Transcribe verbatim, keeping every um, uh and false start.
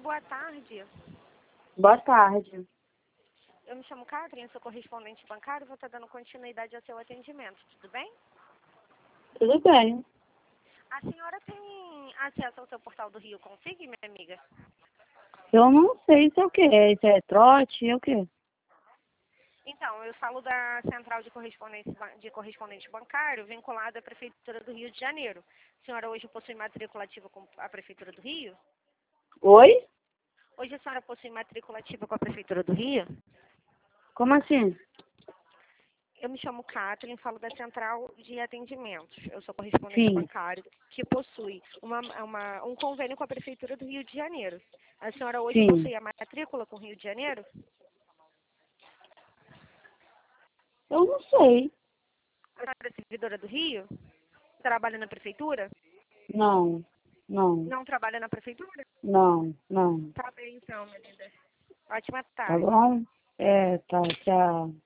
boa tarde. Boa tarde. Eu me chamo Catherine, sou correspondente bancário e vou estar dando continuidade ao seu atendimento, tudo bem? Tudo bem. A senhora tem acesso ao seu portal do Rio Config, minha amiga? Eu não sei se é o que é. Isso é trote, é o quê? Então, eu falo da Central de Correspondente, de Correspondente Bancário vinculada à Prefeitura do Rio de Janeiro. A senhora hoje possui matrícula ativa com a Prefeitura do Rio? Oi? Hoje a senhora possui matrícula ativa com a Prefeitura do Rio? Como assim? Eu me chamo Catherine, falo da Central de Atendimentos. Eu sou correspondente Sim. bancário que possui uma, uma, um convênio com a Prefeitura do Rio de Janeiro. A senhora hoje Sim. possui a matrícula com o Rio de Janeiro? Eu não sei. A senhora é servidora do Rio? Trabalha na Prefeitura? Não. Não. Não trabalha na Prefeitura? Não. Não. Tá bem então, minha linda. Ótima Tá tarde. bom? É, tá. Tchau.